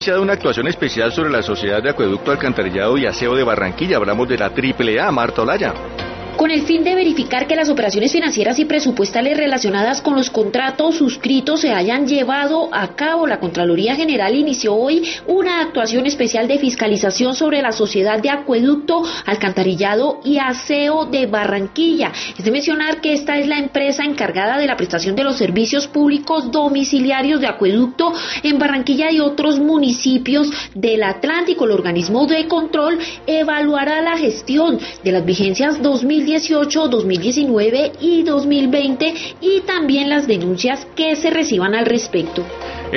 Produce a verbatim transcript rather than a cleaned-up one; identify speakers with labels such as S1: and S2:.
S1: iniciado una actuación especial sobre la Sociedad de Acueducto, Alcantarillado y Aseo de Barranquilla. Hablamos de la Triple A, Marta Olaya.
S2: Con el fin de verificar que las operaciones financieras y presupuestales relacionadas con los contratos suscritos se hayan llevado a cabo, la Contraloría General inició hoy una actuación especial de fiscalización sobre la Sociedad de Acueducto, Alcantarillado y Aseo de Barranquilla. Es de mencionar que esta es la empresa encargada de la prestación de los servicios públicos domiciliarios de acueducto en Barranquilla y otros municipios del Atlántico. El organismo de control evaluará la gestión de las vigencias dos mil dieciocho, dos mil diecinueve y dos mil veinte y también las denuncias que se reciban al respecto.